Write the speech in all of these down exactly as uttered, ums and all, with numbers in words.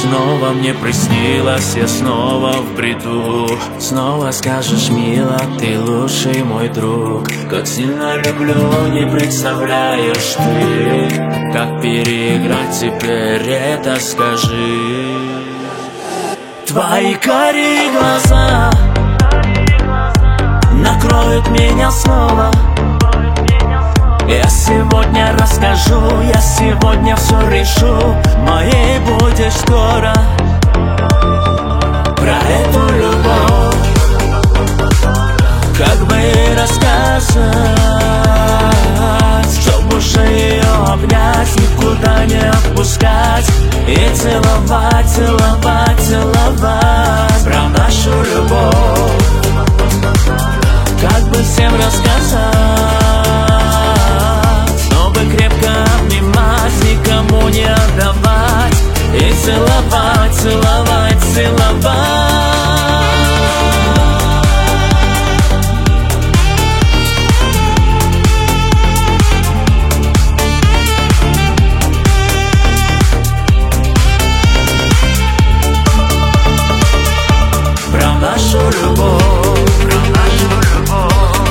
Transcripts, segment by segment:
снова мне приснилось, я снова в бреду. Снова скажешь, мила, ты лучший мой друг. Как сильно люблю, не представляешь ты. Как переиграть теперь, это скажи. Твои карие глаза накроют меня снова. Я сегодня расскажу, я сегодня все решу. Моей будешь скоро. Про эту любовь как бы и рассказать, чтоб уже ее обнять, никуда не отпускать и целовать, целовать, целовать. Про нашу любовь как бы всем рассказать, чтобы крепко обнимать, никому не отдавать и целовать, целовать, целовать. Про нашу любовь, про нашу любовь.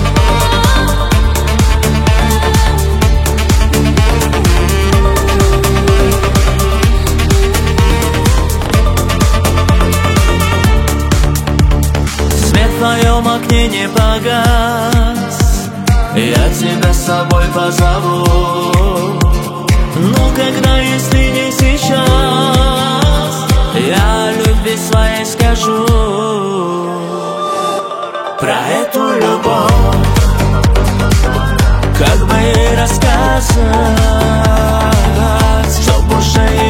Свет в твоем окне не погас, я тебя с собой позову. Ну когда, если не сейчас, я о любви своей скажу. Про эту любовь как бы и рассказать, чтоб уже